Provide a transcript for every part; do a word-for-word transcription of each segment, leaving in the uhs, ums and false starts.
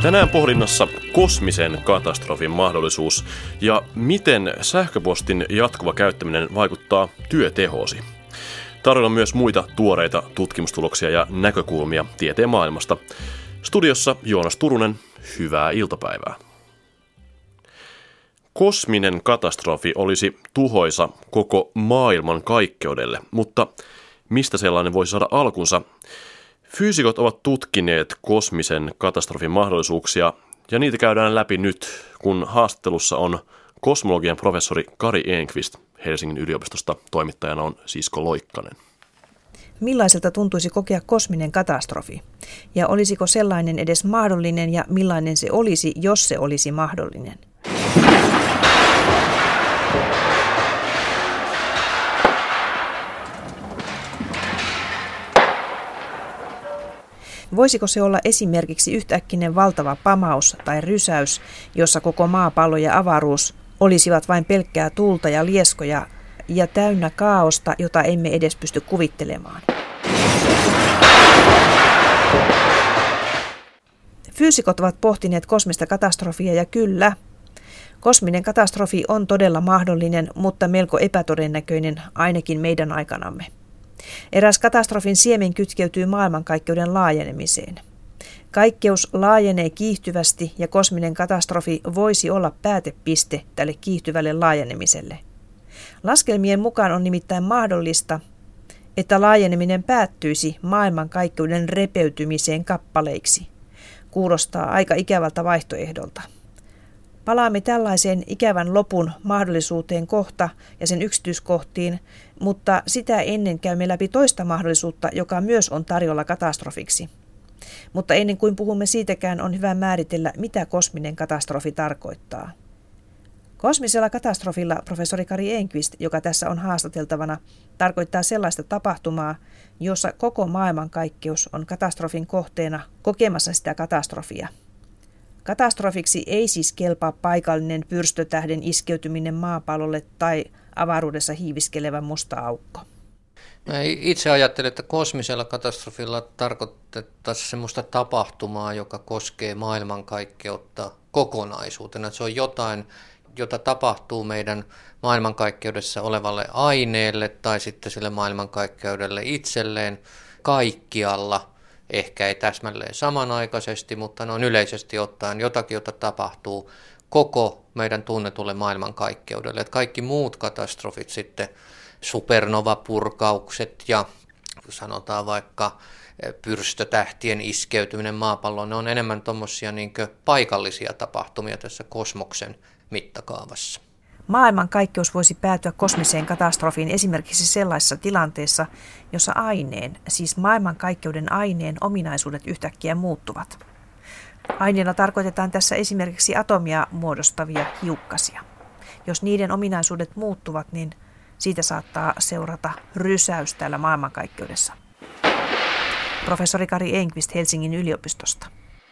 Tänään pohdinnassa kosmisen katastrofin mahdollisuus ja miten sähköpostin jatkuva käyttäminen vaikuttaa työtehoosi. Tarjolla myös muita tuoreita tutkimustuloksia ja näkökulmia tieteen maailmasta. Studiossa Joonas Turunen, hyvää iltapäivää. Kosminen katastrofi olisi tuhoisa koko maailman kaikkeudelle, mutta mistä sellainen voisi saada alkunsa? Fyysikot ovat tutkineet kosmisen katastrofin mahdollisuuksia ja niitä käydään läpi nyt, kun haastattelussa on kosmologian professori Kari Enqvist Helsingin yliopistosta. Toimittajana on Sisko Loikkanen. Millaiselta tuntuisi kokea kosminen katastrofi? Ja olisiko sellainen edes mahdollinen ja millainen se olisi, jos se olisi mahdollinen? Voisiko se olla esimerkiksi yhtäkkinen valtava pamaus tai rysäys, jossa koko maapallo ja avaruus olisivat vain pelkkää tuulta ja lieskoja ja täynnä kaaosta, jota emme edes pysty kuvittelemaan? Fyysikot ovat pohtineet kosmista katastrofia ja kyllä, kosminen katastrofi on todella mahdollinen, mutta melko epätodennäköinen ainakin meidän aikanamme. Eräs katastrofin siemen kytkeytyy maailmankaikkeuden laajenemiseen. Kaikkeus laajenee kiihtyvästi ja kosminen katastrofi voisi olla päätepiste tälle kiihtyvälle laajenemiselle. Laskelmien mukaan on nimittäin mahdollista, että laajeneminen päättyisi maailmankaikkeuden repeytymiseen kappaleiksi. Kuulostaa aika ikävältä vaihtoehdolta. Palaamme tällaiseen ikävän lopun mahdollisuuteen kohta ja sen yksityiskohtiin, mutta sitä ennen käymme läpi toista mahdollisuutta, joka myös on tarjolla katastrofiksi. Mutta ennen kuin puhumme siitäkään, on hyvä määritellä, mitä kosminen katastrofi tarkoittaa. Kosmisella katastrofilla professori Kari Enqvist, joka tässä on haastateltavana, tarkoittaa sellaista tapahtumaa, jossa koko maailmankaikkeus on katastrofin kohteena kokemassa sitä katastrofia. Katastrofiksi ei siis kelpaa paikallinen pyrstötähden iskeytyminen maapallolle tai avaruudessa hiiviskelevä musta aukko. Mä itse ajattelen, että kosmisella katastrofilla tarkoitettaisiin sellaista tapahtumaa, joka koskee maailmankaikkeutta kokonaisuutena. Se on jotain, jota tapahtuu meidän maailmankaikkeudessa olevalle aineelle tai sitten sille maailmankaikkeudelle itselleen kaikkialla. Ehkä ei täsmälleen samanaikaisesti, mutta noin yleisesti ottaen jotakin, jota tapahtuu koko meidän tunnetulle maailmankaikkeudelle. Että kaikki muut katastrofit sitten, supernovapurkaukset ja sanotaan vaikka pyrstötähtien iskeytyminen maapalloon, ne on enemmän tuommoisia niin kuin paikallisia tapahtumia tässä kosmoksen mittakaavassa. Maailmankaikkeus voisi päätyä kosmiseen katastrofiin esimerkiksi sellaisessa tilanteessa, jossa aineen, siis maailmankaikkeuden aineen ominaisuudet yhtäkkiä muuttuvat. Aineella tarkoitetaan tässä esimerkiksi atomia muodostavia hiukkasia. Jos niiden ominaisuudet muuttuvat, niin siitä saattaa seurata rysäys täällä maailmankaikkeudessa. Professori Kari Enqvist Helsingin yliopistosta.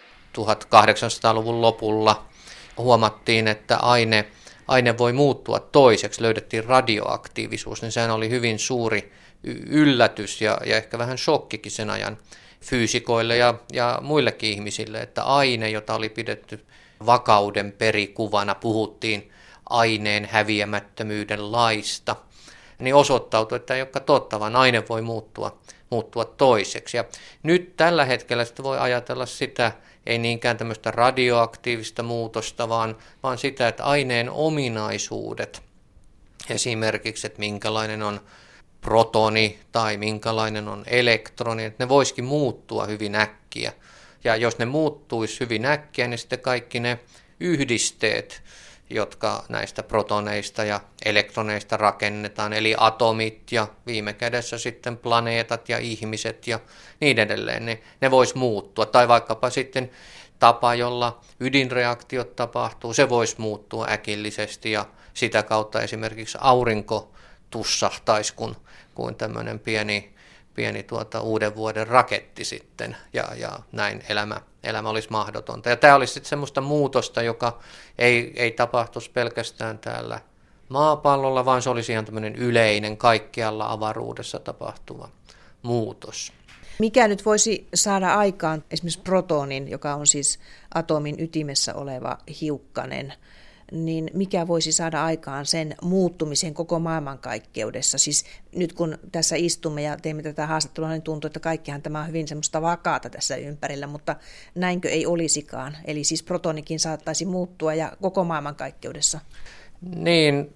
tuhatkahdeksansataaluvun lopulla huomattiin, että aine Aine voi muuttua toiseksi, löydettiin radioaktiivisuus, niin sehän oli hyvin suuri yllätys ja, ja ehkä vähän shokkikin sen ajan fyysikoille ja, ja muillekin ihmisille, että aine, jota oli pidetty vakauden perikuvana, puhuttiin aineen häviämättömyyden laista, niin osoittautui, että ei olekaan totta, vaan aine voi muuttua, muuttua toiseksi. Ja nyt tällä hetkellä sitten voi ajatella sitä, ei niinkään tämmöistä radioaktiivista muutosta, vaan, vaan sitä, että aineen ominaisuudet, esimerkiksi, että minkälainen on protoni tai minkälainen on elektroni, että ne voisikin muuttua hyvin äkkiä. Ja jos ne muuttuisi hyvin äkkiä, niin sitten kaikki ne yhdisteet, jotka näistä protoneista ja elektroneista rakennetaan, eli atomit ja viime kädessä sitten planeetat ja ihmiset ja niin edelleen, ne, ne vois muuttua. Tai vaikkapa sitten tapa, jolla ydinreaktiot tapahtuu, se voisi muuttua äkillisesti ja sitä kautta esimerkiksi aurinko tussahtaisi kuin, kuin tämmöinen pieni, pieni tuota uuden vuoden raketti sitten ja, ja näin elämä, elämä olisi mahdotonta. Ja tämä olisi sitten semmoista muutosta, joka ei, ei tapahtuisi pelkästään täällä maapallolla, vaan se olisi ihan tämmöinen yleinen kaikkialla avaruudessa tapahtuva muutos. Mikä nyt voisi saada aikaan esimerkiksi protonin, joka on siis atomin ytimessä oleva hiukkanen, niin mikä voisi saada aikaan sen muuttumisen koko maailmankaikkeudessa? Siis nyt kun tässä istumme ja teemme tätä haastattelua, niin tuntuu, että kaikkihan tämä on hyvin semmoista vakaata tässä ympärillä, mutta näinkö ei olisikaan? Eli siis protonikin saattaisi muuttua ja koko maailmankaikkeudessa. Niin,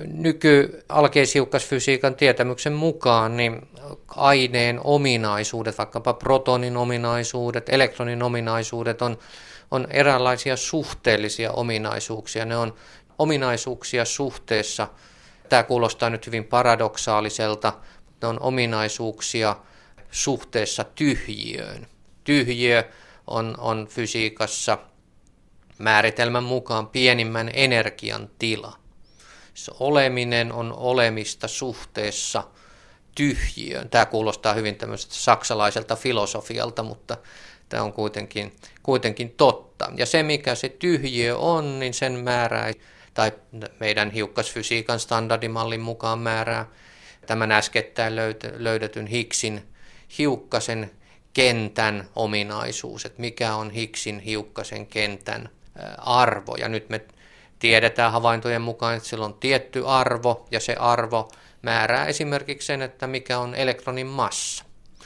nyky-alkeishiukkasfysiikan tietämyksen mukaan niin aineen ominaisuudet, vaikkapa protonin ominaisuudet, elektronin ominaisuudet on, on eräänlaisia suhteellisia ominaisuuksia. Ne on ominaisuuksia suhteessa, tämä kuulostaa nyt hyvin paradoksaaliselta, ne on ominaisuuksia suhteessa tyhjiöön. Tyhjiö on, on fysiikassa määritelmän mukaan pienimmän energian tila. Se oleminen on olemista suhteessa tyhjiöön. Tämä kuulostaa hyvin tämmöiseltä saksalaiselta filosofialta, mutta tämä on kuitenkin, kuitenkin totta. Ja se, mikä se tyhjiö on, niin sen määrää, tai meidän hiukkasfysiikan standardimallin mukaan määrää tämän äskettäin löydetyn Higgsin hiukkasen kentän ominaisuus, että mikä on Higgsin hiukkasen kentän arvo. Ja nyt me tiedetään havaintojen mukaan, että sillä on tietty arvo, ja se arvo määrää esimerkiksi sen, että mikä on elektronin massa.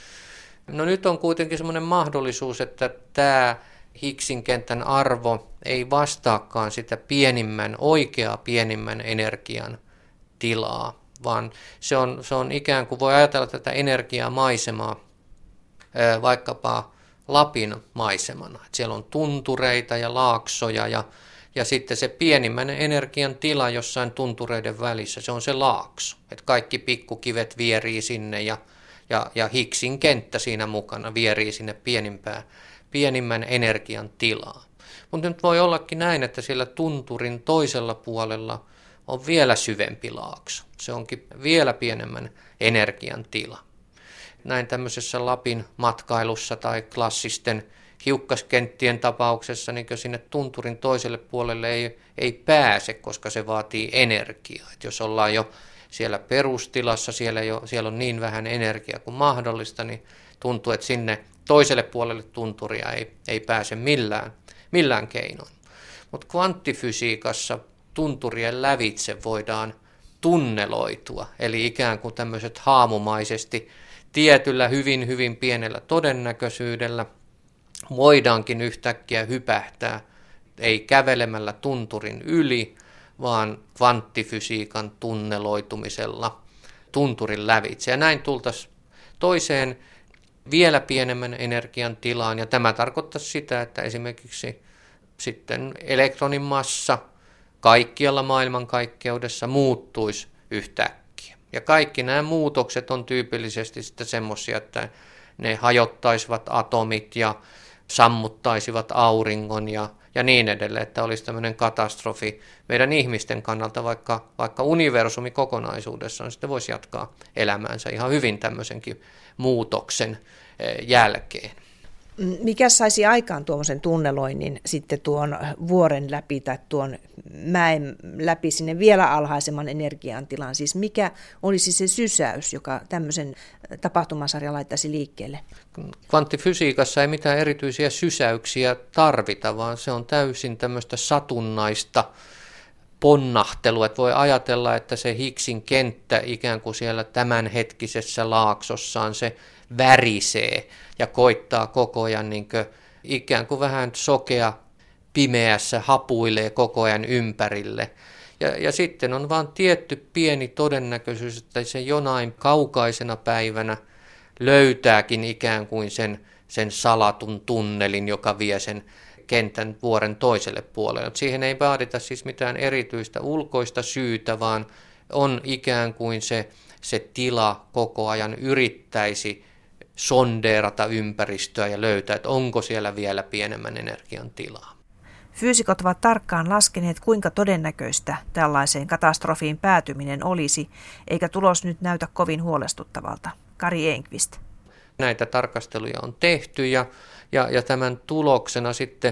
No nyt on kuitenkin semmoinen mahdollisuus, että tämä Higgsin kentän arvo ei vastaakaan sitä pienimmän, oikeaa pienimmän energian tilaa, vaan se on, se on ikään kuin voi ajatella tätä energiamaisemaa vaikkapa Lapin maisemana. Siellä on tuntureita ja laaksoja ja, ja sitten se pienimmän energian tila jossain tuntureiden välissä, se on se laakso. Et kaikki pikkukivet vierii sinne ja, ja, ja Higgsin kenttä siinä mukana vierii sinne pienimpään, pienimmän energian tilaa. Mutta nyt voi ollakin näin, että siellä tunturin toisella puolella on vielä syvempi laakso. Se onkin vielä pienemmän energian tila. Näin tämmöisessä Lapin matkailussa tai klassisten hiukkaskenttien tapauksessa, niin sinne tunturin toiselle puolelle ei, ei pääse, koska se vaatii energiaa. Et jos ollaan jo siellä perustilassa, siellä, jo, siellä on niin vähän energiaa kuin mahdollista, niin tuntuu, että sinne toiselle puolelle tunturia ei, ei pääse millään, millään keinoin. Mutta kvanttifysiikassa tunturien lävitse voidaan tunneloitua, eli ikään kuin tämmöiset haamumaisesti tietyllä hyvin, hyvin pienellä todennäköisyydellä voidaankin yhtäkkiä hypähtää, ei kävelemällä tunturin yli, vaan kvanttifysiikan tunneloitumisella tunturin lävitse. Ja näin tultaisiin toiseen vielä pienemmän energian tilaan, ja tämä tarkoittaisi sitä, että esimerkiksi sitten elektronin massa kaikkialla maailmankaikkeudessa muuttuisi yhtäkkiä. Ja kaikki nämä muutokset on tyypillisesti sitten semmoisia, että ne hajottaisivat atomit ja sammuttaisivat auringon ja, ja niin edelleen, että olisi tämmöinen katastrofi meidän ihmisten kannalta, vaikka, vaikka universumi kokonaisuudessaan sitten voisi jatkaa elämäänsä ihan hyvin tämmöisenkin muutoksen jälkeen. Mikä saisi aikaan tuommoisen tunneloinnin sitten tuon vuoren läpi tai tuon mäen läpi sinne vielä alhaisemman energiantilan? Siis mikä olisi se sysäys, joka tämmöisen tapahtumasarjan laittaisi liikkeelle? Kvanttifysiikassa ei mitään erityisiä sysäyksiä tarvita, vaan se on täysin tämmöistä satunnaista ponnahtelua. Että voi ajatella, että se Higgsin kenttä ikään kuin siellä tämänhetkisessä laaksossaan se värisee ja koittaa koko ajan niin kuin ikään kuin vähän sokea pimeässä, hapuilee koko ajan ympärille. Ja, ja sitten on vain tietty pieni todennäköisyys, että se jonain kaukaisena päivänä löytääkin ikään kuin sen, sen salatun tunnelin, joka vie sen kentän vuoren toiselle puolelle. Siihen ei vaadita siis mitään erityistä ulkoista syytä, vaan on ikään kuin se, se tila koko ajan yrittäisi sondeerata ympäristöä ja löytää, että onko siellä vielä pienemmän energian tilaa. Fyysikot ovat tarkkaan laskeneet, kuinka todennäköistä tällaiseen katastrofiin päätyminen olisi, eikä tulos nyt näytä kovin huolestuttavalta. Kari Enqvist. Näitä tarkasteluja on tehty ja, ja, ja tämän tuloksena sitten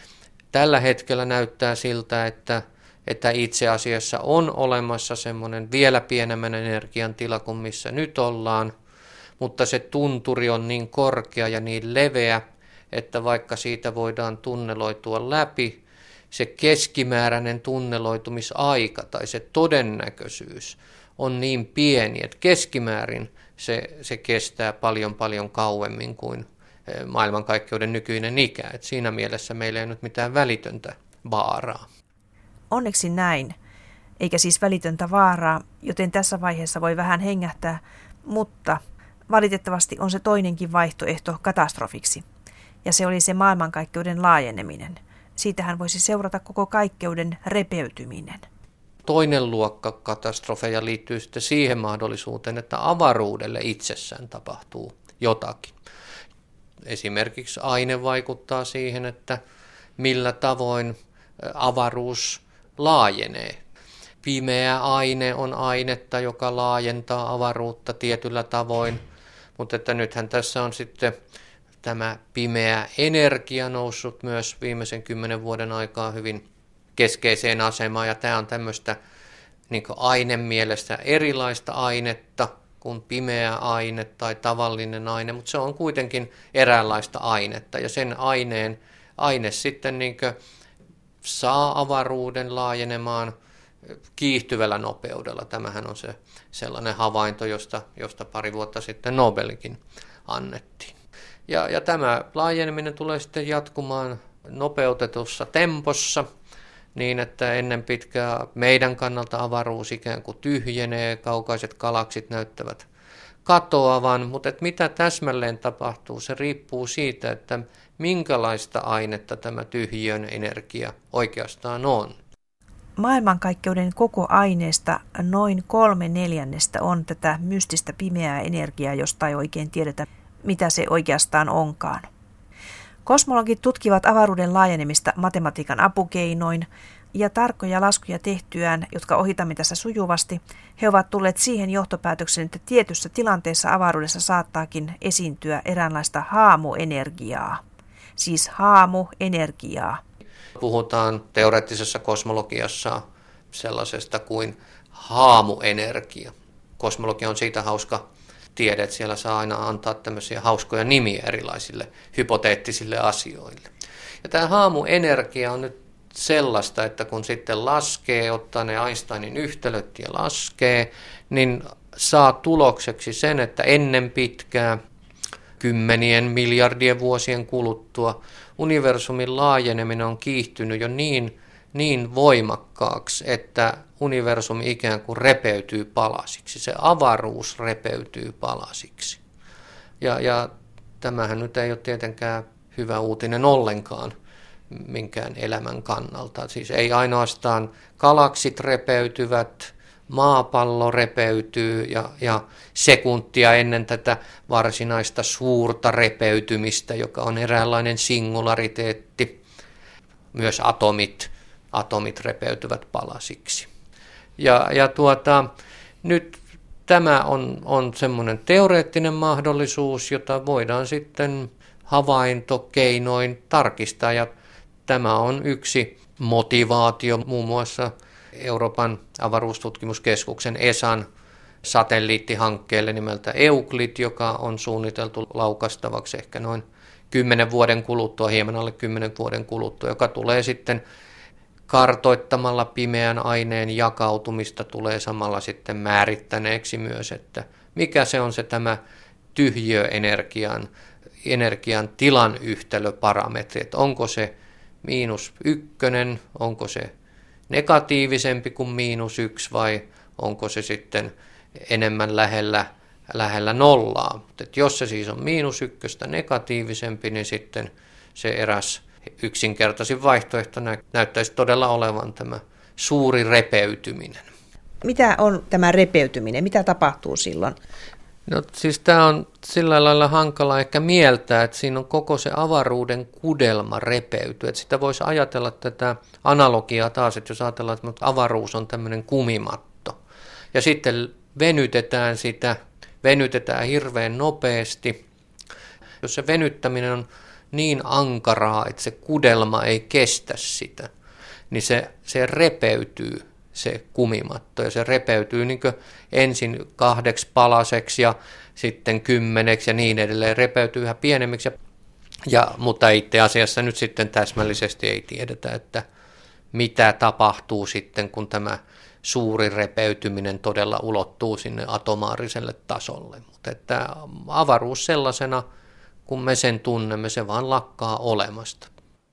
tällä hetkellä näyttää siltä, että, että itse asiassa on olemassa semmoinen vielä pienemmän energian tila kuin missä nyt ollaan, mutta se tunturi on niin korkea ja niin leveä, että vaikka siitä voidaan tunneloitua läpi, se keskimääräinen tunneloitumisaika tai se todennäköisyys on niin pieni, että keskimäärin se, se kestää paljon paljon kauemmin kuin maailmankaikkeuden nykyinen ikä. Et siinä mielessä meillä ei nyt mitään välitöntä vaaraa. Onneksi näin, eikä siis välitöntä vaaraa, joten tässä vaiheessa voi vähän hengähtää, mutta valitettavasti on se toinenkin vaihtoehto katastrofiksi, ja se oli se maailmankaikkeuden laajeneminen. Siitähän voisi seurata koko kaikkeuden repeytyminen. Toinen luokka katastrofeja liittyy sitten siihen mahdollisuuteen, että avaruudelle itsessään tapahtuu jotakin. Esimerkiksi aine vaikuttaa siihen, että millä tavoin avaruus laajenee. Pimeä aine on ainetta, joka laajentaa avaruutta tietyllä tavoin, mutta että nythän tässä on sitten tämä pimeä energia noussut myös viimeisen kymmenen vuoden aikaa hyvin keskeiseen asemaan, ja tämä on tämmöistä niin kuin ainemielestä erilaista ainetta kuin pimeä aine tai tavallinen aine, mutta se on kuitenkin eräänlaista ainetta, ja sen aineen aine sitten niin kuin saa avaruuden laajenemaan kiihtyvällä nopeudella. Tämähän on se sellainen havainto, josta, josta pari vuotta sitten Nobelikin annettiin. Ja, ja tämä laajeneminen tulee sitten jatkumaan nopeutetussa tempossa niin, että ennen pitkää meidän kannalta avaruus ikään kuin tyhjenee, kaukaiset galaksit näyttävät katoavan, mutta että mitä täsmälleen tapahtuu, se riippuu siitä, että minkälaista ainetta tämä tyhjiön energia oikeastaan on. Maailmankaikkeuden koko aineesta noin kolme neljännestä on tätä mystistä pimeää energiaa, josta ei oikein tiedetä, mitä se oikeastaan onkaan. Kosmologit tutkivat avaruuden laajenemista matematiikan apukeinoin, ja tarkkoja laskuja tehtyään, jotka ohitamme tässä sujuvasti, he ovat tulleet siihen johtopäätökseen, että tietyssä tilanteessa avaruudessa saattaakin esiintyä eräänlaista haamuenergiaa. Siis haamuenergiaa. Puhutaan teoreettisessa kosmologiassa sellaisesta kuin haamuenergia. Kosmologia on siitä hauska tiede, että siellä saa aina antaa tämmöisiä hauskoja nimiä erilaisille hypoteettisille asioille. Ja tämä haamuenergia on nyt sellaista, että kun sitten laskee, ottaa ne Einsteinin yhtälöt ja laskee, niin saa tulokseksi sen, että ennen pitkää kymmenien miljardien vuosien kuluttua universumin laajeneminen on kiihtynyt jo niin, niin voimakkaaksi, että universumi ikään kuin repeytyy palasiksi. Se avaruus repeytyy palasiksi. Ja, ja tämähän nyt ei ole tietenkään hyvä uutinen ollenkaan minkään elämän kannalta. Siis ei ainoastaan galaksit repeytyvät, maapallo repeytyy ja, ja sekuntia ennen tätä varsinaista suurta repeytymistä, joka on eräänlainen singulariteetti. Myös atomit, atomit repeytyvät palasiksi. Ja, ja tuota, nyt tämä on, on semmoinen teoreettinen mahdollisuus, jota voidaan sitten havaintokeinoin tarkistaa, ja tämä on yksi motivaatio muun muassa Euroopan avaruustutkimuskeskuksen E S A:n satelliittihankkeelle nimeltä Euclid, joka on suunniteltu laukastavaksi ehkä noin kymmenen vuoden kuluttua, hieman alle kymmenen vuoden kuluttua, joka tulee sitten kartoittamalla pimeän aineen jakautumista, tulee samalla sitten määrittäneeksi myös, että mikä se on se tämä tyhjiöenergian energian tilan yhtälöparametri, että onko se miinus ykkönen, onko se negatiivisempi kuin miinus yksi vai onko se sitten enemmän lähellä, lähellä nollaa. Mutta jos se siis on miinus ykköstä negatiivisempi, niin sitten se eräs yksinkertaisin vaihtoehto näyttäisi todella olevan tämä suuri repeytyminen. Mitä on tämä repeytyminen? Mitä tapahtuu silloin? No siis tämä on sillä lailla hankala ehkä mieltää, että siinä on koko se avaruuden kudelma repeytyy. Että sitä voisi ajatella tätä analogiaa taas, että jos ajatellaan, että avaruus on tämmöinen kumimatto. Ja sitten venytetään sitä, venytetään hirveän nopeasti. Jos se venyttäminen on niin ankaraa, että se kudelma ei kestä sitä, niin se, se repeytyy se kumimatto. Ja se repeytyy niin kuin ensin kahdeksi palaseksi ja sitten kymmeneksi ja niin edelleen. Repeytyy yhä pienemmiksi. Ja, mutta itse asiassa nyt sitten täsmällisesti ei tiedetä, että mitä tapahtuu sitten, kun tämä suuri repeytyminen todella ulottuu sinne atomaariselle tasolle. Mutta että avaruus sellaisena, kun me sen tunnemme, se vaan lakkaa olemasta.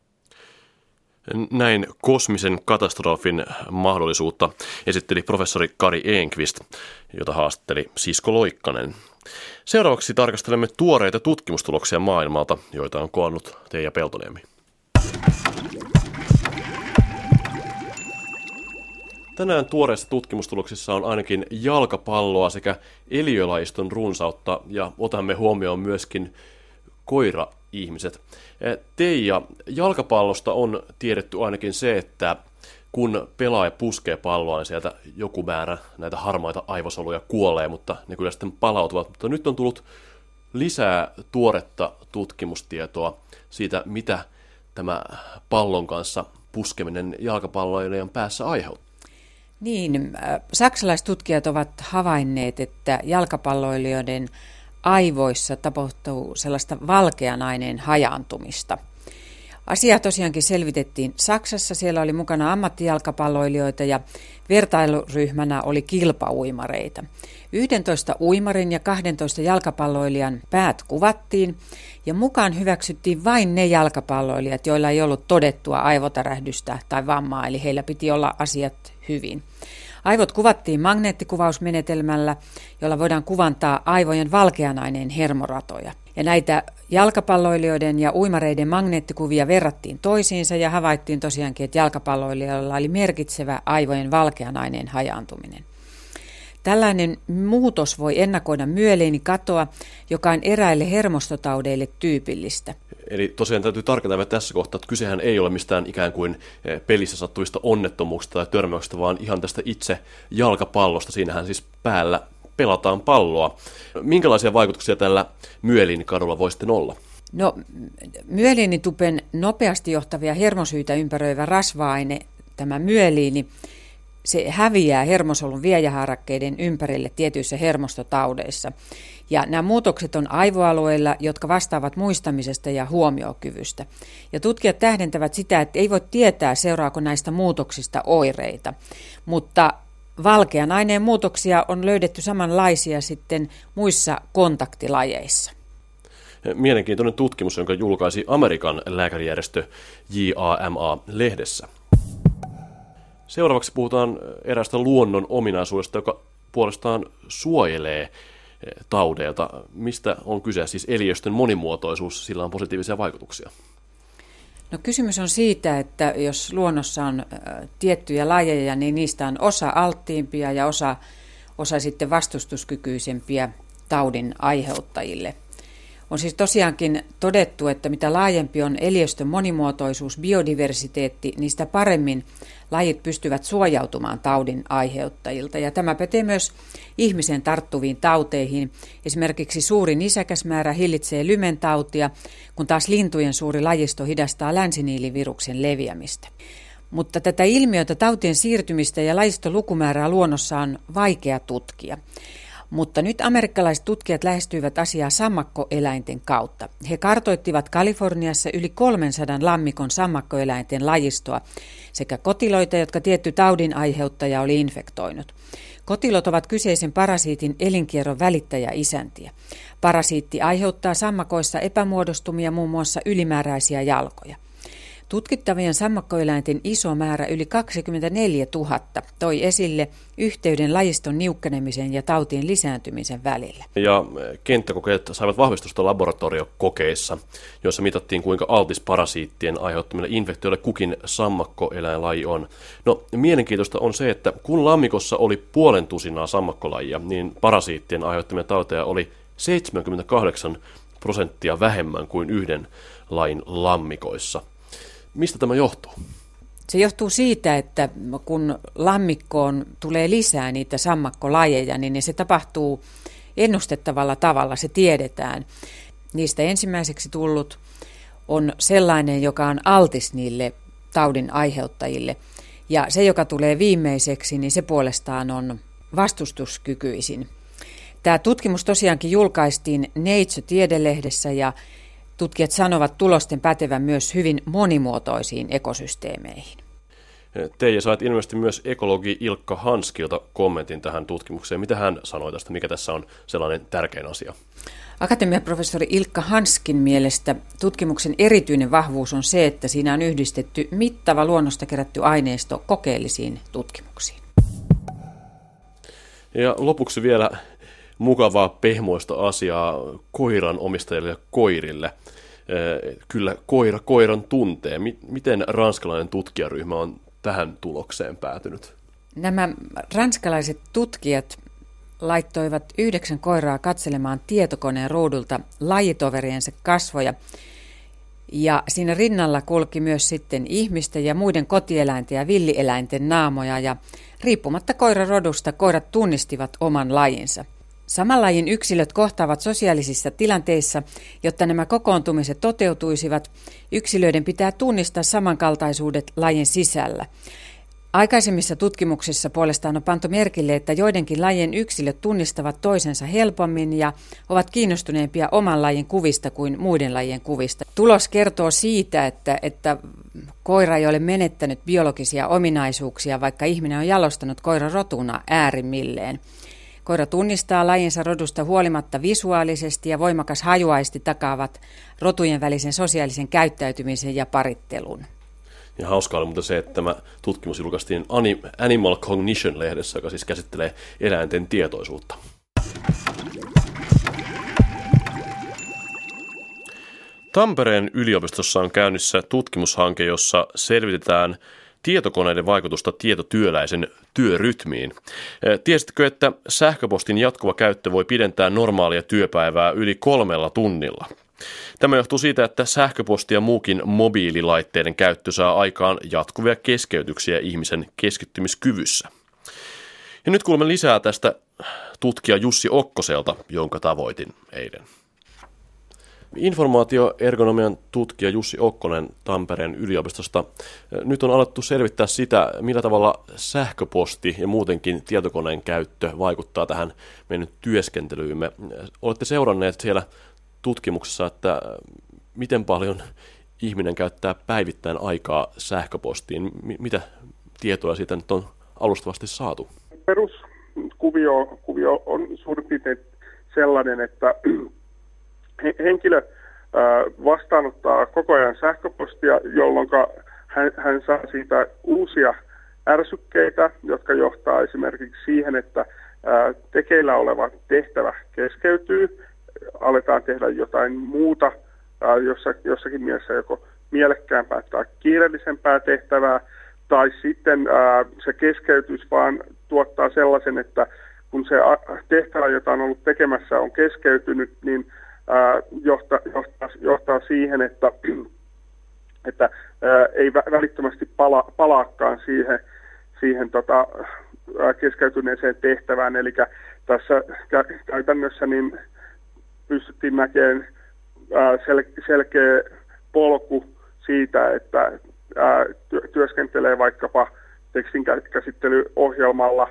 Näin kosmisen katastrofin mahdollisuutta esitteli professori Kari Enqvist, jota haastatteli Sisko Loikkanen. Seuraavaksi tarkastelemme tuoreita tutkimustuloksia maailmalta, joita on koonnut Teija Peltoniemi. Tänään tuoreissa tutkimustuloksissa on ainakin jalkapalloa sekä eliölajiston runsautta ja otamme huomioon myöskin koira-ihmiset. Teija, jalkapallosta on tiedetty ainakin se, että kun pelaaja puskee palloa, niin sieltä joku määrä näitä harmaita aivosoluja kuolee, mutta ne kyllä sitten palautuvat. Mutta nyt on tullut lisää tuoretta tutkimustietoa siitä, mitä tämä pallon kanssa puskeminen jalkapalloilijan päässä aiheuttaa. Niin, saksalaistutkijat ovat havainneet, että jalkapalloilijoiden aivoissa tapahtuu sellaista valkean aineen hajaantumista. Asiaa tosiaankin selvitettiin Saksassa, siellä oli mukana ammattijalkapalloilijoita ja vertailuryhmänä oli kilpauimareita. yhdentoista uimarin ja kahdentoista jalkapalloilijan päät kuvattiin ja mukaan hyväksyttiin vain ne jalkapalloilijat, joilla ei ollut todettua aivotärähdystä tai vammaa, eli heillä piti olla asiat hyvin. Aivot kuvattiin magneettikuvausmenetelmällä, jolla voidaan kuvantaa aivojen valkeanaineen hermoratoja. Ja näitä jalkapalloilijoiden ja uimareiden magneettikuvia verrattiin toisiinsa ja havaittiin tosiaankin, että jalkapalloilijoilla oli merkitsevä aivojen valkeanaineen hajaantuminen. Tällainen muutos voi ennakoida myeliinikatoa, joka on eräille hermostotaudeille tyypillistä. Eli tosiaan täytyy tarkentaa tässä kohtaa, että kysehän ei ole mistään ikään kuin pelissä sattuvista onnettomuuksista tai törmäyksistä, vaan ihan tästä itse jalkapallosta. Siinähän siis päällä pelataan palloa. Minkälaisia vaikutuksia tällä myeliinikadulla voi sitten olla? No, myeliinitupen nopeasti johtavia hermosyitä ympäröivä rasva-aine, tämä myeliini, se häviää hermosolun viejäharakkeiden ympärille tietyissä hermostotaudeissa. Ja nämä muutokset on aivoalueilla, jotka vastaavat muistamisesta ja huomiokyvystä. Ja tutkijat tähdentävät sitä, että ei voi tietää, seuraako näistä muutoksista oireita. Mutta valkean aineen muutoksia on löydetty samanlaisia sitten muissa kontaktilajeissa. Mielenkiintoinen tutkimus, jonka julkaisi Amerikan lääkärijärjestö J A M A-lehdessä. Seuraavaksi puhutaan eräästä luonnon ominaisuudesta, joka puolestaan suojelee taudeilta. Mistä on kyse? Siis eliöstön monimuotoisuus, sillä on positiivisia vaikutuksia. No, kysymys on siitä, että jos luonnossa on tiettyjä lajeja, niin niistä on osa alttiimpia ja osa, osa sitten vastustuskykyisempiä taudin aiheuttajille. On siis tosiaankin todettu, että mitä laajempi on eliöstön monimuotoisuus, biodiversiteetti, niin sitä paremmin lajit pystyvät suojautumaan taudin aiheuttajilta. Ja tämä pätee myös ihmisen tarttuviin tauteihin. Esimerkiksi suuri nisäkäsmäärä hillitsee lymentautia, kun taas lintujen suuri lajisto hidastaa länsiniiliviruksen leviämistä. Mutta tätä ilmiötä, tautien siirtymistä ja lajiston lukumäärää luonnossa on vaikea tutkia. Mutta nyt amerikkalaiset tutkijat lähestyivät asiaa sammakkoeläinten kautta. He kartoittivat Kaliforniassa yli kolmensadan lammikon sammakkoeläinten lajistoa sekä kotiloita, jotka tietty taudin aiheuttaja oli infektoinut. Kotilot ovat kyseisen parasiitin elinkierron välittäjäisäntiä. Parasiitti aiheuttaa sammakoissa epämuodostumia, muun muassa ylimääräisiä jalkoja. Tutkittavien sammakkoeläinten iso määrä, yli kaksikymmentäneljätuhatta, toi esille yhteyden lajiston niukkenemisen ja tautien lisääntymisen välillä. Ja kenttäkokeet saivat vahvistusta laboratoriokokeissa, joissa mitattiin, kuinka altis parasiittien aiheuttamille infektioille kukin sammakkoeläinlaji on. No, mielenkiintoista on se, että kun lammikossa oli puolen tusinaa sammakkolajia, niin parasiittien aiheuttamia tauteja oli seitsemänkymmentäkahdeksan prosenttia vähemmän kuin yhden lajin lammikoissa. Mistä tämä johtuu? Se johtuu siitä, että kun lammikkoon tulee lisää niitä sammakkolajeja, niin se tapahtuu ennustettavalla tavalla, se tiedetään. Niistä ensimmäiseksi tullut on sellainen, joka on altis niille taudin aiheuttajille. Ja se, joka tulee viimeiseksi, niin se puolestaan on vastustuskykyisin. Tämä tutkimus tosiaankin julkaistiin Nature-tiedelehdessä ja tutkijat sanovat tulosten pätevän myös hyvin monimuotoisiin ekosysteemeihin. Teija, sait ilmeisesti myös ekologi Ilkka Hanskilta kommentin tähän tutkimukseen. Mitä hän sanoi tästä? Mikä tässä on sellainen tärkein asia? Akatemiaprofessori Ilkka Hanskin mielestä tutkimuksen erityinen vahvuus on se, että siinä on yhdistetty mittava luonnosta kerätty aineisto kokeellisiin tutkimuksiin. Ja lopuksi vielä mukavaa pehmoista asiaa koiran omistajille ja koirille. Kyllä koira koiran tuntee. Miten ranskalainen tutkijaryhmä on tähän tulokseen päätynyt? Nämä ranskalaiset tutkijat laittoivat yhdeksän koiraa katselemaan tietokoneen ruudulta lajitoveriensa kasvoja. Ja siinä rinnalla kulki myös sitten ihmisten ja muiden kotieläinten ja villieläinten naamoja. Ja riippumatta koiran rodusta koirat tunnistivat oman lajinsa. Saman lajin yksilöt kohtaavat sosiaalisissa tilanteissa, jotta nämä kokoontumiset toteutuisivat. Yksilöiden pitää tunnistaa samankaltaisuudet lajin sisällä. Aikaisemmissa tutkimuksissa puolestaan on pantu merkille, että joidenkin lajien yksilöt tunnistavat toisensa helpommin ja ovat kiinnostuneempia oman lajin kuvista kuin muiden lajien kuvista. Tulos kertoo siitä, että, että koira ei ole menettänyt biologisia ominaisuuksia, vaikka ihminen on jalostanut koiran rotuna äärimmilleen. Koira tunnistaa lajinsa rodusta huolimatta visuaalisesti ja voimakas hajuaisti takaavat rotujen välisen sosiaalisen käyttäytymisen ja parittelun. Ja hauskaa oli mutta se, että tämä tutkimus julkaistiin Animal Cognition-lehdessä, joka siis käsittelee eläinten tietoisuutta. Tampereen yliopistossa on käynnissä tutkimushanke, jossa selvitetään tietokoneiden vaikutusta tietotyöläisen työrytmiin. Tiesitkö, että sähköpostin jatkuva käyttö voi pidentää normaalia työpäivää yli kolmella tunnilla? Tämä johtuu siitä, että sähköposti ja muukin mobiililaitteiden käyttö saa aikaan jatkuvia keskeytyksiä ihmisen keskittymiskyvyssä. Ja nyt kuulemme lisää tästä tutkija Jussi Okkoselta, jonka tavoitin eilen. Informaatioergonomian tutkija Jussi Okkonen Tampereen yliopistosta. Nyt on alettu selvittää sitä, millä tavalla sähköposti ja muutenkin tietokoneen käyttö vaikuttaa tähän meidän työskentelyymme. Olette seuranneet siellä tutkimuksessa, että miten paljon ihminen käyttää päivittäin aikaa sähköpostiin. Mitä tietoa siitä nyt on alustavasti saatu? Peruskuvio kuvio on suurin piirtein sellainen, että henkilö vastaanottaa koko ajan sähköpostia, jolloin hän, hän saa siitä uusia ärsykkeitä, jotka johtaa esimerkiksi siihen, että tekeillä oleva tehtävä keskeytyy, aletaan tehdä jotain muuta, jossakin mielessä joko mielekkäämpää tai kiireellisempää tehtävää, tai sitten se keskeytys vaan tuottaa sellaisen, että kun se tehtävä, jota on ollut tekemässä, on keskeytynyt, niin johtaa, johtaa, johtaa siihen, että, että ei välittömästi pala, palaakaan siihen, siihen tota, keskeytyneeseen tehtävään. Eli tässä käytännössä niin pystyttiin näkemään sel, selkeä polku siitä, että työskentelee vaikkapa tekstinkäsittelyohjelmalla,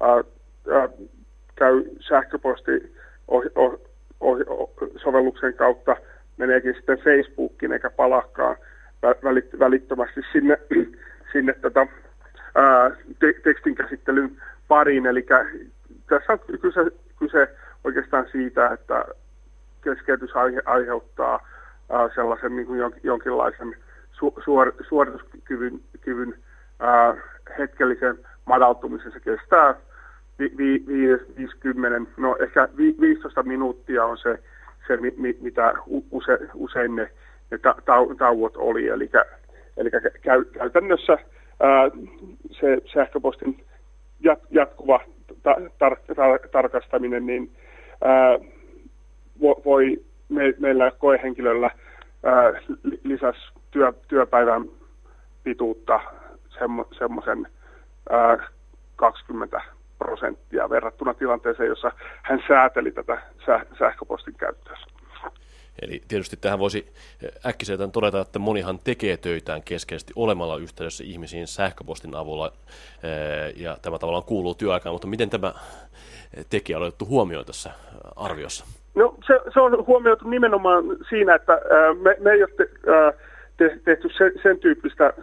käy sähköposti sovelluksen kautta, meneekin sitten Facebookiin eikä palaakaan välittömästi sinne, sinne tota, ää, te- tekstinkäsittelyn pariin. Eli tässä on kyse, kyse oikeastaan siitä, että keskeytys aiheuttaa ää, sellaisen niin kuin jonkinlaisen su- suor- suorituskyvyn kyvyn, ää, hetkellisen madaltumisen. Se kestää viisikymmentä, no ehkä viisitoista minuuttia on se, se mitä use, usein ne, ne tauot oli. Eli, eli käytännössä ää, se sähköpostin jatkuva ta, tar, tar, tarkastaminen niin, ää, voi me, meillä koehenkilöllä ää, lisäsi työ, työpäivän pituutta semmo, semmoisen ää, kaksikymmentä prosenttia verrattuna tilanteeseen, jossa hän sääteli tätä sähköpostin käyttöä. Eli tietysti tähän voisi äkkiseltään todeta, että monihan tekee töitään keskeisesti olemalla yhteydessä ihmisiin sähköpostin avulla, ja tämä tavallaan kuuluu työaikaan, mutta miten tämä tekijä on otettu huomioon tässä arviossa? No se, se on huomioitu nimenomaan siinä, että me, me ei ole te, te, tehty sen, sen tyyppistä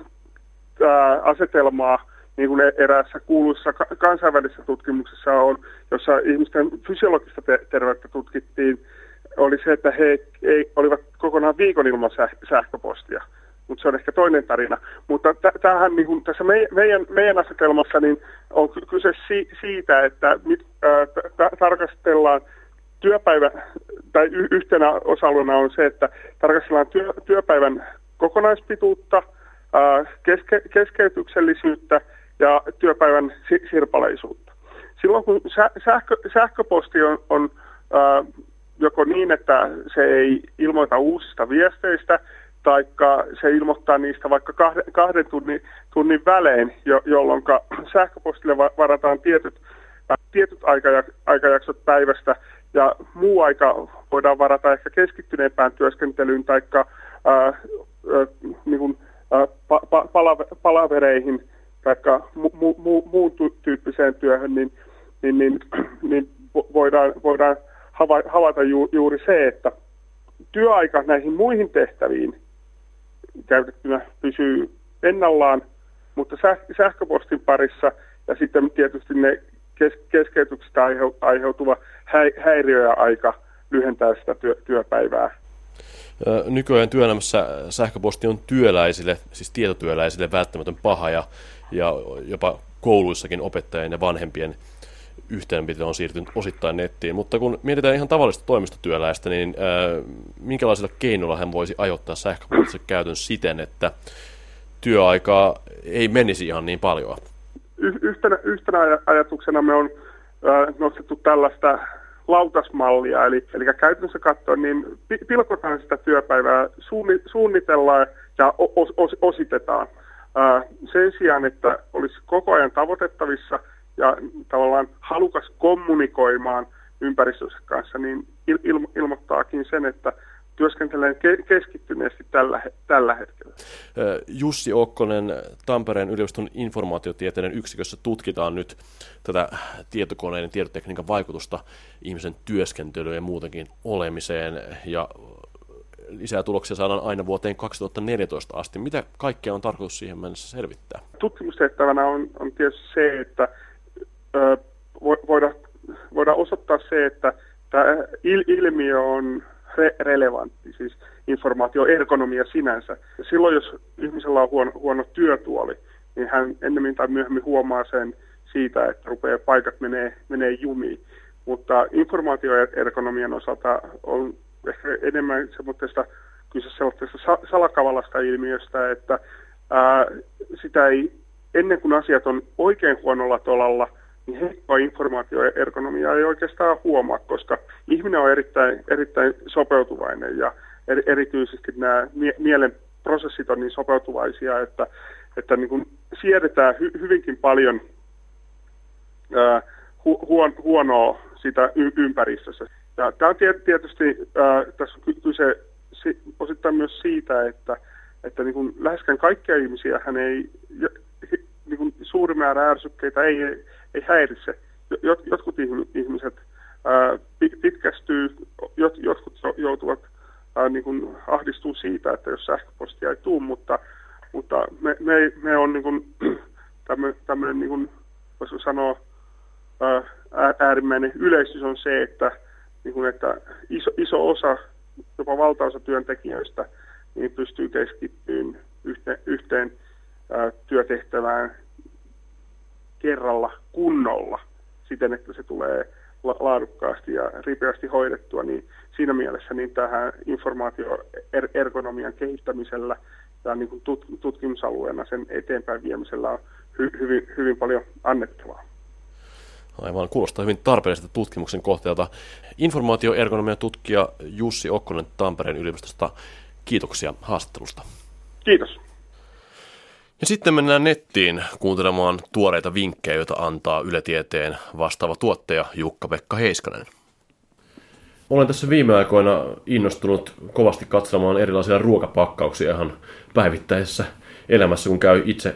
asetelmaa, niin kuin eräässä kuuluissa kansainvälisessä tutkimuksessa on, jossa ihmisten fysiologista te- terveyttä tutkittiin, oli se, että he ei, olivat kokonaan viikon ilman säh- sähköpostia. Mutta se on ehkä toinen tarina. Mutta t- tämähän niin kuin tässä me- meidän, meidän asetelmassa niin on kyse si- siitä, että mit, ää, t- tarkastellaan työpäivä, tai y- yhtenä osa-alueena on se, että tarkastellaan työ- työpäivän kokonaispituutta, ää, keske- keskeytyksellisyyttä ja työpäivän si- sirpaleisuutta. Silloin kun sä- sähkö- sähköposti on, on ää, joko niin, että se ei ilmoita uusista viesteistä, taikka se ilmoittaa niistä vaikka kahden, kahden tunnin, tunnin välein, jo, jolloin sähköpostille varataan tietyt, tietyt aikajaksot päivästä, ja muu aika voidaan varata ehkä keskittyneempään työskentelyyn taikka ää, niin kuin, ää, pa, pa, palave, palavereihin taikka mu, mu, mu, muun tyyppiseen työhön, niin, niin, niin, niin voidaan, voidaan havaita ju, juuri se, että työaika näihin muihin tehtäviin käytettynä pysyy ennallaan, mutta sähköpostin parissa ja sitten tietysti ne kes, keskeytyksistä aiheutuva häiriö ja aika lyhentää sitä työ, työpäivää. Nykyään työelämässä sähköposti on työläisille, siis tietotyöläisille välttämätön paha ja, ja jopa kouluissakin opettajien ja vanhempien yhteydenpito on siirtynyt osittain nettiin, mutta kun mietitään ihan tavallista toimistotyöläistä, niin ää, minkälaisilla keinoilla hän voisi ajoittaa sähköpostin käytön siten, että työaikaa ei menisi ihan niin paljon? Y- yhtenä, yhtenä ajatuksena me on ää, nostettu tällaista lautasmallia, eli, eli käytännössä katsoen, niin pilkotaan sitä työpäivää, suunni, suunnitellaan ja os, os, ositetaan. Ää, sen sijaan, että olisi koko ajan tavoitettavissa ja tavallaan halukas kommunikoimaan ympäristönsä kanssa, niin il- il- ilmoittaakin sen, että työskentelee ke- keskittyneesti tällä, tällä hetkellä. Jussi Okkonen, Tampereen yliopiston informaatiotieteiden yksikössä tutkitaan nyt tätä tietokoneen ja tietotekniikan vaikutusta ihmisen työskentelyyn ja muutenkin olemiseen, ja lisää tuloksia saadaan aina vuoteen kaksituhattaneljätoista asti. Mitä kaikkea on tarkoitus siihen mennessä selvittää? Tutkimustehtävänä on, on tietysti se, että ö, voidaan, voidaan osoittaa se, että tämä ilmiö on re- relevantti, siis informaatioergonomia sinänsä. Ja silloin, jos ihmisellä on huono, huono työtuoli, niin hän ennemmin tai myöhemmin huomaa sen siitä, että rupeaa paikat menee, menee jumiin. Mutta informaatioergonomian osalta on ehkä enemmän semmoista kyse sellaisesta salakavalasta ilmiöstä, että ää, sitä ei, ennen kuin asiat on oikein huonolla tolalla, niin heikkoa informaatioergonomiaa ei oikeastaan huomaa, koska ihminen on erittäin, erittäin sopeutuvainen ja er, erityisesti nämä mie- mielen prosessit on niin sopeutuvaisia, että, että niin kuin siedetään hy, hyvinkin paljon ää, hu, huon, huonoa sitä y- ympäristössä. Ja tämä on tietysti, ää, tässä on kyse osittain myös siitä, että, että niin kuin läheskään kaikkia ihmisiä hän ei, niin kuin suuri määrä ärsykkeitä ei, ei häiritse. Jot, jotkut ihmiset ää, pitkästyy, jot, jotkut joutuvat ää, niin kuin ahdistuu siitä, että jos sähköpostia ei tule, mutta, mutta me, me, me on niin kuin, tämmöinen, niin kuin, voisi sanoa, ää, äärimmäinen yleistys on se, että niin kuin, että iso, iso osa, jopa valtaosa työntekijöistä, niin pystyy keskittymään yhteen, yhteen ää, työtehtävään kerralla kunnolla siten, että se tulee la- laadukkaasti ja ripeästi hoidettua. Niin siinä mielessä niin tähän informaatioergonomian kehittämisellä ja niin kuin tut- tutkimusalueena sen eteenpäin viemisellä on hy- hyvin, hyvin paljon annettavaa. Aivan, kuulostaa hyvin tarpeelliselta tutkimuksen kohteelta. Informaatioergonomian tutkija Jussi Okkonen Tampereen yliopistosta, kiitoksia haastattelusta. Kiitos. Ja sitten mennään nettiin kuuntelemaan tuoreita vinkkejä, joita antaa Yle Tieteen vastaava tuottaja Jukka-Pekka Heiskanen. Olen tässä viime aikoina innostunut kovasti katsomaan erilaisia ruokapakkauksia ihan päivittäisessä elämässä, kun käy itse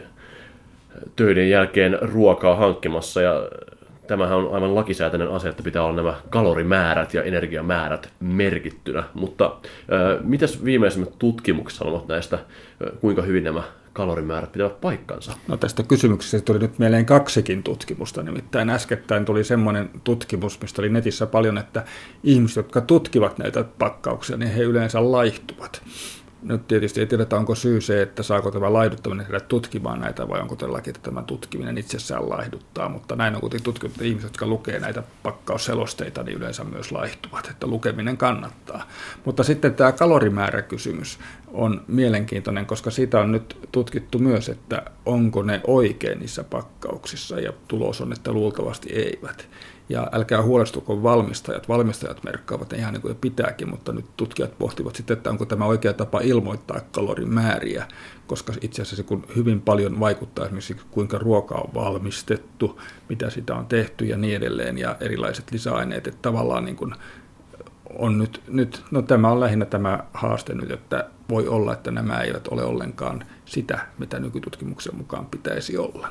töiden jälkeen ruokaa hankkimassa. Ja tämähän on aivan lakisääteinen asia, että pitää olla nämä kalorimäärät ja energiamäärät merkittynä. Mutta äh, mitäs viimeisimmät tutkimukset sanovat näistä, äh, kuinka hyvin nämä kalorimäärät pitävät paikkansa? No tästä kysymyksestä tuli nyt mieleen kaksikin tutkimusta. Nimittäin äskettäin tuli semmoinen tutkimus, mistä oli netissä paljon, että ihmiset, jotka tutkivat näitä pakkauksia, niin he yleensä laihtuvat. Nyt tietysti ei tiedetä, onko syy se, että saako tämä laihduttaminen tehdä tutkimaan näitä, vai onko todellakin, että tämä tutkiminen itsessään laihduttaa. Mutta näin on kuitenkin tutkittu, että ihmiset, jotka lukee näitä pakkausselosteita, niin yleensä myös laihtuvat, että lukeminen kannattaa. Mutta sitten tämä kalorimääräkysymys on mielenkiintoinen, koska sitä on nyt tutkittu myös, että onko ne oikein niissä pakkauksissa, ja tulos on, että luultavasti eivät. Ja älkää huolestuko valmistajat. Valmistajat merkkaavat ne ihan niin kuin pitääkin, mutta nyt tutkijat pohtivat sitten, että onko tämä oikea tapa ilmoittaa kalorimääriä, koska itse asiassa kun hyvin paljon vaikuttaa esimerkiksi kuinka ruoka on valmistettu, mitä sitä on tehty ja niin edelleen ja erilaiset lisäaineet, että tavallaan niin kuin on nyt, nyt, no tämä on lähinnä tämä haaste nyt, että voi olla, että nämä eivät ole ollenkaan sitä, mitä nykytutkimuksen mukaan pitäisi olla.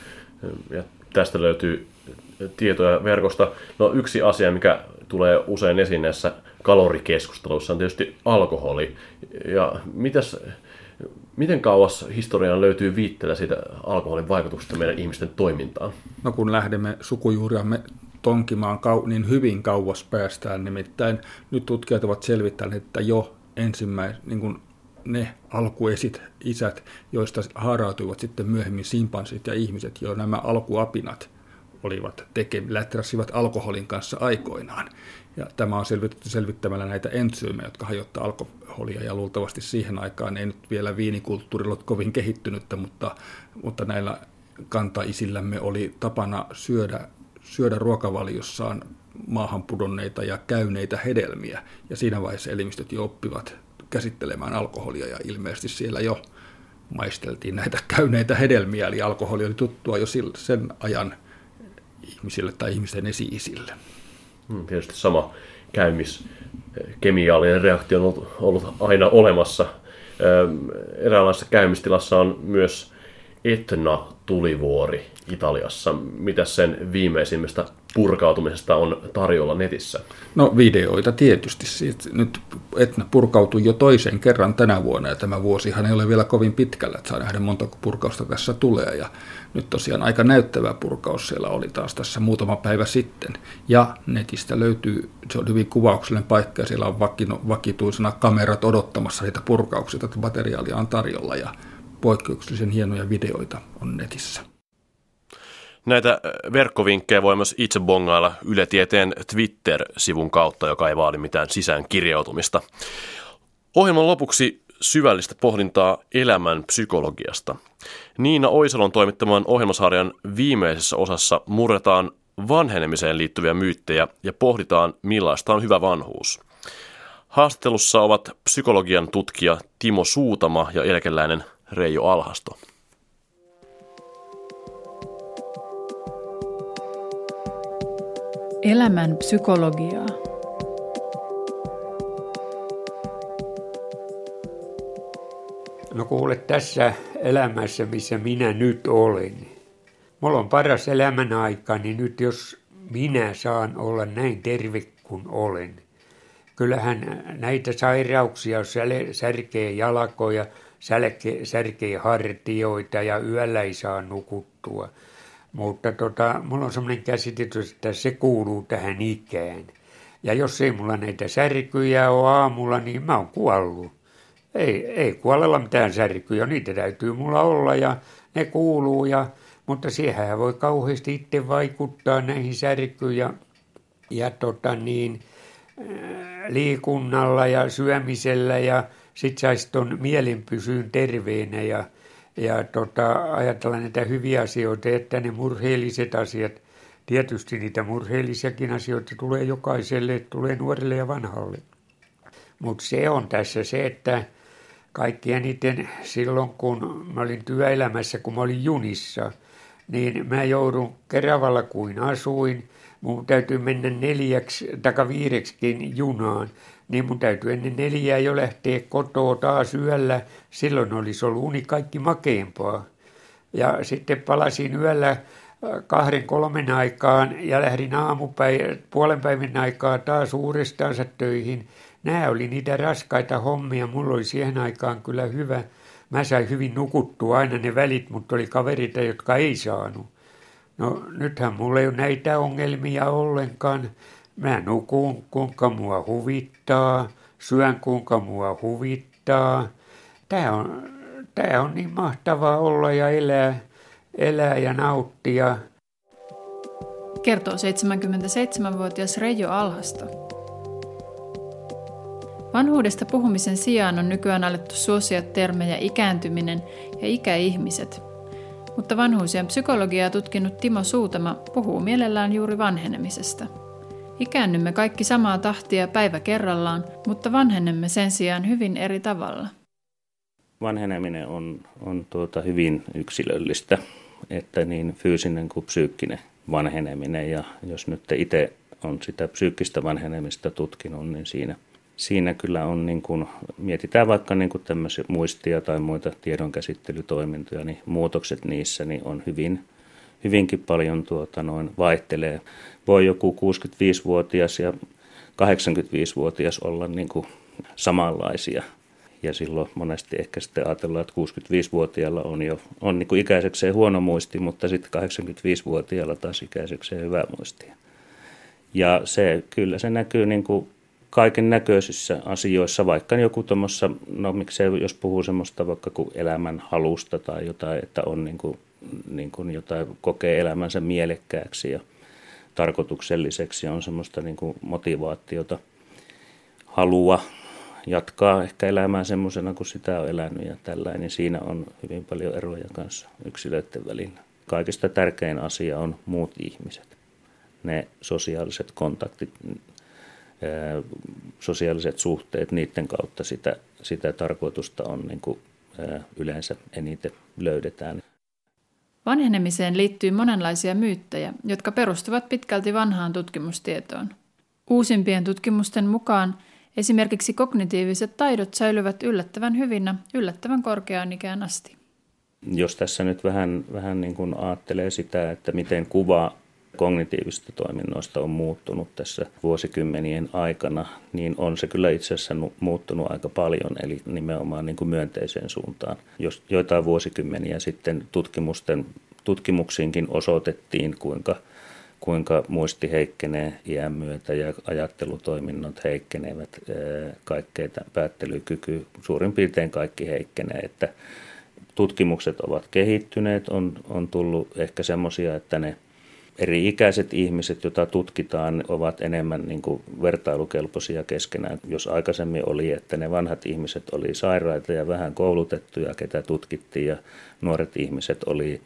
Ja tästä löytyy tietoja verkosta. No yksi asia, mikä tulee usein esiin näissä kalorikeskusteluissa, on tietysti alkoholi. Ja mitäs, miten kauas historiaan löytyy viitteellä siitä alkoholin vaikutuksesta meidän ihmisten toimintaan? No kun lähdemme sukujuuriamme tonkimaan niin hyvin kauas päästään, nimittäin nyt tutkijat ovat selvittäneet, että jo ensimmäiset niin kuin ne alkuesit isät, joista haarautuivat sitten myöhemmin simpanssit ja ihmiset, jo nämä alkuapinat olivat tekemään, läträsivät alkoholin kanssa aikoinaan. Ja tämä on selvitetty selvittämällä näitä entsyymejä, jotka hajottaa alkoholia, ja luultavasti siihen aikaan ei nyt vielä viinikulttuuri ollut kovin kehittynyttä, mutta, mutta näillä kantaisillämme oli tapana syödä, syödä ruokavaliossaan maahan pudonneita ja käyneitä hedelmiä, ja siinä vaiheessa elimistöt jo oppivat käsittelemään alkoholia, ja ilmeisesti siellä jo maisteltiin näitä käyneitä hedelmiä, eli alkoholi oli tuttua jo sen ajan ihmisille tai ihmisten esi-isille. Tietysti sama käymiskemiallinen reaktio on ollut, ollut aina olemassa. Eräänlaisessa käymistilassa on myös Etna-tulivuori Italiassa. Mitä sen viimeisimmästä purkautumisesta on tarjolla netissä? No videoita tietysti. Siitä nyt Etna purkautui jo toisen kerran tänä vuonna, ja tämä vuosihan ei ole vielä kovin pitkällä, että saa nähdä montako purkausta tässä tulee. Ja nyt tosiaan aika näyttävä purkaus siellä oli taas tässä muutama päivä sitten. Ja netistä löytyy, se on hyvin kuvauksellinen paikka, ja siellä on vakino, vakituisena kamerat odottamassa niitä purkauksia, että materiaalia on tarjolla, ja poikkeuksellisen hienoja videoita on netissä. Näitä verkkovinkkejä voi myös itse bongailla Yle Tieteen Twitter-sivun kautta, joka ei vaadi mitään sisäänkirjautumista. Ohjelman lopuksi syvällistä pohdintaa elämän psykologiasta. Niina Oisalon toimittaman ohjelmasarjan viimeisessä osassa murretaan vanhenemiseen liittyviä myyttejä ja pohditaan, millaista on hyvä vanhuus. Haastattelussa ovat psykologian tutkija Timo Suutama ja eläkeläinen Reijo Alhasto. Elämän psykologiaa. No kuule, tässä elämässä, missä minä nyt olen. Mulla on paras elämän aika, niin nyt jos minä saan olla näin terve kuin olen. Kyllähän näitä sairauksia särkee jalkoja, särkee, särkee hartioita ja yöllä ei saa nukuttua. Mutta tota, mulla on semmoinen käsitys, että se kuuluu tähän ikään. Ja jos ei mulla näitä särkyjä ole aamulla, niin mä oon kuollut. Ei, ei kuolella mitään särkyjä, niitä täytyy mulla olla ja ne kuuluu. Ja, mutta siihen voi kauheasti itse vaikuttaa näihin särkyjä ja, ja tota niin, liikunnalla ja syömisellä ja sit saisi ton mielen pysyyn terveenä ja Ja tota, ajatellaan näitä hyviä asioita, että ne murheelliset asiat, tietysti niitä murheellisiakin asioita tulee jokaiselle, tulee nuorelle ja vanhalle. Mutta se on tässä se, että kaikki eniten silloin, kun mä olin työelämässä, kun mä olin junissa, niin mä joudun Keravalla kuin asuin. mun täytyy mennä neljäksi tai viideksikin junaan, niin mun täytyy ennen neljää jo lähteä kotoa taas yöllä. Silloin olisi ollut uni kaikki makeampaa. Ja sitten palasin yöllä kahden kolmen aikaan ja lähdin aamupäivän, puolen päivän aikaa taas uudestaansa töihin. Nämä oli niitä raskaita hommia. Mulla oli siihen aikaan kyllä hyvä. Mä sain hyvin nukuttua aina ne välit, mutta oli kavereita, jotka ei saanut. No nythän mulla ei ole näitä ongelmia ollenkaan. Mä nukun kuinka mua huvittaa, syön kuinka mua huvittaa. Tää on, tää on niin mahtavaa olla ja elää, elää ja nauttia. Kertoo seitsemänkymmentäseitsemänvuotias Reijo Alhasto. Vanhuudesta puhumisen sijaan on nykyään alettu suosia termejä ikääntyminen ja ikäihmiset. Mutta vanhuusien psykologiaa tutkinut Timo Suutama puhuu mielellään juuri vanhenemisesta. Ikäännymme kaikki samaa tahtia päivä kerrallaan, mutta vanhenemme sen sijaan hyvin eri tavalla. Vanheneminen on, on tuota hyvin yksilöllistä, että niin fyysinen kuin psyykkinen vanheneminen. Ja jos nyt itse on sitä psyykkistä vanhenemista tutkinut, niin siinä, siinä kyllä on, niin kuin, mietitään vaikka niin kuin tämmöisiä muistia tai muita tiedonkäsittelytoimintoja, niin muutokset niissä niin on hyvin, hyvinkin paljon tuota, noin vaihtelee. Voi joku kuusikymmentäviisivuotias ja kahdeksankymmentäviisivuotias olla niin kuin samanlaisia. Ja silloin monesti ehkä sitten ajatellaan, että kuusikymmentäviisivuotiaalla on jo on niin kuin ikäisekseen huono muisti, mutta sitten kahdeksankymmentäviisivuotiaalla taas ikäisekseen hyvä muisti. Ja se, kyllä se näkyy niin kuin kaiken näköisissä asioissa, vaikka joku tuommoissa, no miksei jos puhuu semmoista vaikka kuin elämän halusta tai jotain, että on niin kuin, niin kuin jotain, kokee elämänsä mielekkääksi ja tarkoitukselliseksi ja on semmoista niin kuin motivaatiota, halua jatkaa ehkä elämää semmoisena kuin sitä on elänyt ja tällainen, niin siinä on hyvin paljon eroja kanssa yksilöiden välillä. Kaikista tärkein asia on muut ihmiset, ne sosiaaliset kontaktit, sosiaaliset suhteet, niiden kautta sitä, sitä tarkoitusta on niin kuin yleensä eniten löydetään. Vanhenemiseen liittyy monenlaisia myyttejä, jotka perustuvat pitkälti vanhaan tutkimustietoon. Uusimpien tutkimusten mukaan esimerkiksi kognitiiviset taidot säilyvät yllättävän hyvinä yllättävän korkeaan ikään asti. Jos tässä nyt vähän, vähän niin kuin ajattelee sitä, että miten kuva kognitiivisista toiminnoista on muuttunut tässä vuosikymmenien aikana, niin on se kyllä itse asiassa muuttunut aika paljon, eli nimenomaan niin kuin myönteiseen suuntaan. Jos joitain vuosikymmeniä sitten tutkimusten, tutkimuksiinkin osoitettiin, kuinka, kuinka muisti heikkenee iän myötä ja ajattelutoiminnot heikkenevät, kaikkea päättelykyky, suurin piirtein kaikki heikkenee, että tutkimukset ovat kehittyneet, on, on tullut ehkä semmoisia, että ne eri-ikäiset ihmiset, joita tutkitaan, ovat enemmän niin kuin vertailukelpoisia keskenään. Jos aikaisemmin oli, että ne vanhat ihmiset oli sairaita ja vähän koulutettuja, ketä tutkittiin, ja nuoret ihmiset oli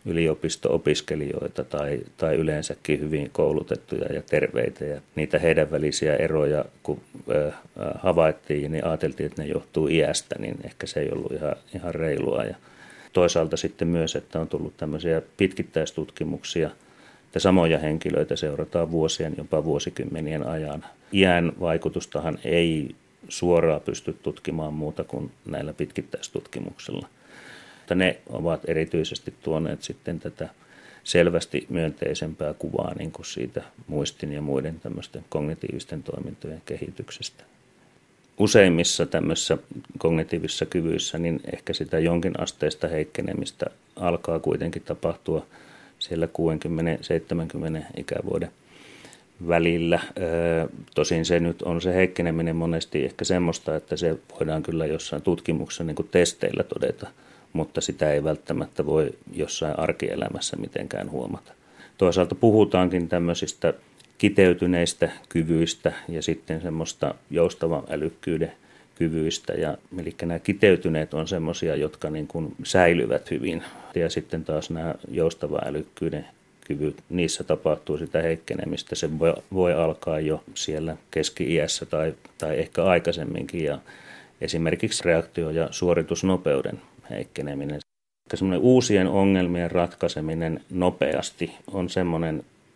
yliopisto-opiskelijoita tai, tai yleensäkin hyvin koulutettuja ja terveitä. Ja niitä heidän välisiä eroja, kun äh, havaittiin, niin ajateltiin, että ne johtuu iästä, niin ehkä se ei ollut ihan, ihan reilua. Ja toisaalta sitten myös, että on tullut tämmöisiä pitkittäistutkimuksia, että samoja henkilöitä seurataan vuosien, jopa vuosikymmenien ajan. Iän vaikutustahan ei suoraan pysty tutkimaan muuta kuin näillä pitkittäistutkimuksilla. Mutta ne ovat erityisesti tuoneet sitten tätä selvästi myönteisempää kuvaa niin kuin siitä muistin ja muiden tämmöisten kognitiivisten toimintojen kehityksestä. Useimmissa tämmöisissä kognitiivisissa kyvyissä niin ehkä sitä jonkin asteista heikkenemistä alkaa kuitenkin tapahtua siellä kuusikymmentä seitsemänkymmentä ikävuoden välillä. Tosin se nyt on se heikkeneminen monesti ehkä semmoista, että se voidaan kyllä jossain tutkimuksessa niin kuin testeillä todeta, mutta sitä ei välttämättä voi jossain arkielämässä mitenkään huomata. Toisaalta puhutaankin tämmöisistä kiteytyneistä kyvyistä ja sitten semmoista joustavan älykkyyden kyvyistä. Ja, eli nämä kiteytyneet on semmoisia, jotka niin kuin säilyvät hyvin. Ja sitten taas nämä joustavan älykkyyden kyvyt, niissä tapahtuu sitä heikkenemistä. Se voi, voi alkaa jo siellä keski-iässä tai, tai ehkä aikaisemminkin. Ja esimerkiksi reaktio- ja suoritusnopeuden heikkeneminen. Semmoinen uusien ongelmien ratkaiseminen nopeasti on semmoinen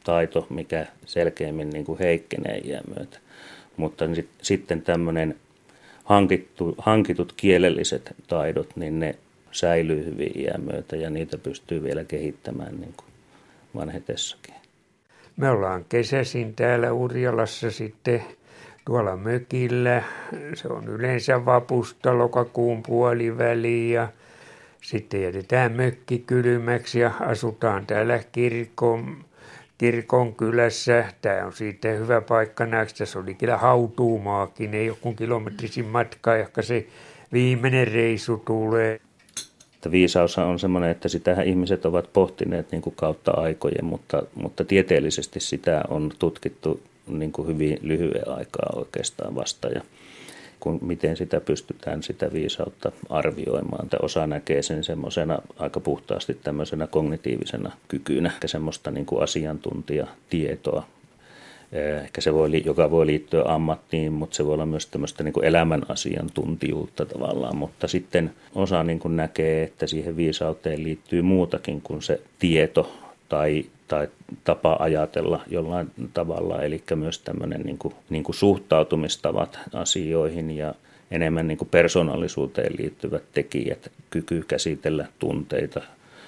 taito, mikä selkeämmin niin kuin heikkenee iän myötä. Mutta sit, sitten tämmöinen hankittu, hankitut kielelliset taidot, niin ne säilyy hyvin iän myötä ja niitä pystyy vielä kehittämään niin kuin vanhetessakin. Me ollaan kesäisin täällä Urjalassa sitten tuolla mökillä. Se on yleensä vapusta lokakuun puoliväliin ja sitten jätetään mökki kylmäksi ja asutaan täällä kirkon, kirkon kylässä. Tämä on siitä hyvä paikka nähdä. Tässä oli kyllä hautuumaakin, ei joku kilometrisin matka, ehkä se viimeinen reisu tulee. Viisaus on semmoinen, että sitähän ihmiset ovat pohtineet niin kuin kautta aikojen, mutta, mutta tieteellisesti sitä on tutkittu niin kuin hyvin lyhyen aikaa oikeastaan vasta. Ja kun, miten sitä pystytään sitä viisautta arvioimaan. Tai osa näkee sen semmoisena aika puhtaasti tämmöisenä kognitiivisena kykynä, ehkä semmoista niin kuin asiantuntijatietoa. Ehkä se voi, joka voi liittyä ammattiin, mutta se voi olla myös tämmöistä niin kuin elämän asiantuntijuutta tavallaan. Mutta sitten osa niin kuin näkee, että siihen viisauteen liittyy muutakin kuin se tieto tai, tai tapa ajatella jollain tavalla. Eli myös tämmöinen niin kuin, niin kuin suhtautumistavat asioihin ja enemmän niin kuin persoonallisuuteen liittyvät tekijät, kyky käsitellä tunteita,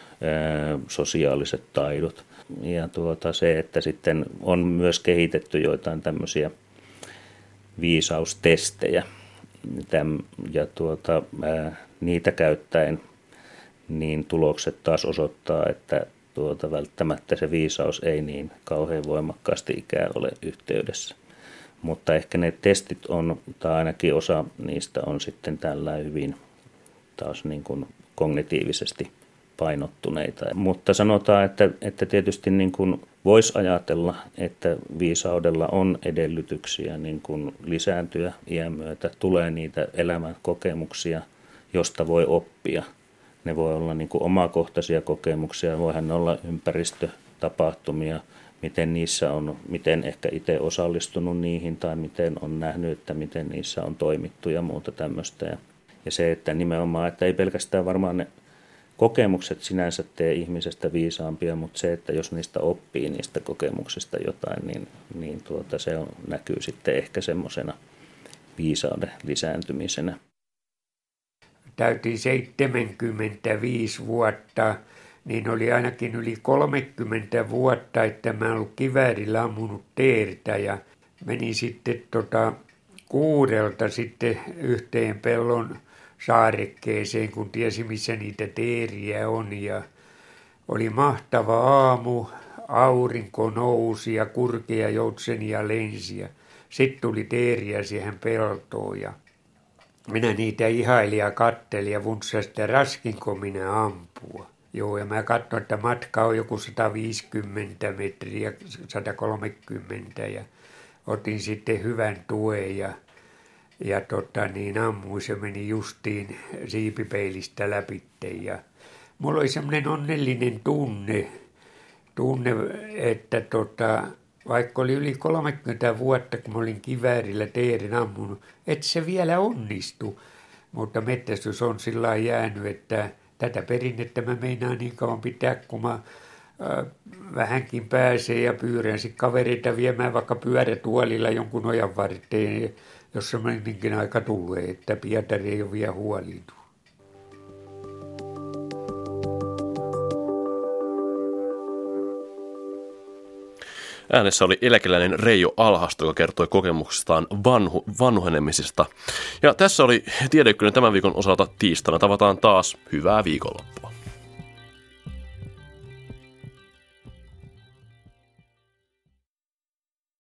sosiaaliset taidot. Ja tuota, se, että sitten on myös kehitetty joitain tämmöisiä viisaustestejä Täm, ja tuota, ää, niitä käyttäen niin tulokset taas osoittaa, että tuota, välttämättä se viisaus ei niin kauhean voimakkaasti ikään ole yhteydessä. Mutta ehkä ne testit on, tai ainakin osa niistä on sitten tällä hyvin taas niin kuin kognitiivisesti painottuneita. Mutta sanotaan, että, että tietysti niin kuin voisi ajatella, että viisaudella on edellytyksiä niin kuin lisääntyä iän myötä. Tulee niitä elämän kokemuksia, josta voi oppia. Ne voi olla niin kuin omakohtaisia kokemuksia, voihan ne olla ympäristötapahtumia, miten niissä on, miten ehkä itse osallistunut niihin tai miten on nähnyt, että miten niissä on toimittu ja muuta tämmöistä. Ja, ja se, että nimenomaan, että ei pelkästään varmaan ne kokemukset sinänsä tee ihmisestä viisaampia, mutta se, että jos niistä oppii niistä kokemuksista jotain, niin, niin tuota, se on, näkyy sitten ehkä semmoisena viisauden lisääntymisenä. Täytin seitsemänkymmentäviisi vuotta, niin oli ainakin yli kolmekymmentä vuotta, että mä en ollut kiväärillä ammunut teertä ja menin sitten tota kuudelta sitten yhteen pellon saarekkeeseen, kun tiesi, missä niitä teeriä on. Ja oli mahtava aamu, aurinko nousi ja kurkea joutsenia lensi. Ja sitten tuli teeriä siihen peltoon ja minä niitä ihailin ja kattelin ja vuntsasin, että raskinko minä ampua. Joo, ja mä katsoin, että matka on joku sata viisikymmentä metriä, sata kolmekymmentä ja otin sitten hyvän tuen ja Ja tota, niin ammuin, se meni justiin siipipeilistä läpitte ja mulla oli semmoinen onnellinen tunne, tunne että tota, vaikka oli yli kolmekymmentä vuotta, kun mä olin kiväärillä teerin ammunut, että se vielä onnistui. Mutta metsästys on sillä lailla jäänyt, että tätä perinnettä mä meinaan niin kauan pitää, kun mä äh, vähänkin pääsee ja pyyrän sitten kavereita viemään vaikka pyörätuolilla jonkun ojan varteen, jos semmoinenkin aika tulee, että Pietari ei ole vielä huolinut. Äänessä oli eläkeläinen Reijo Alhasto, joka kertoi kokemuksestaan vanhu, vanhenemisesta. Ja tässä oli Tiedeykkönen tämän viikon osalta tiistaina. Tavataan taas. Hyvää viikonloppua.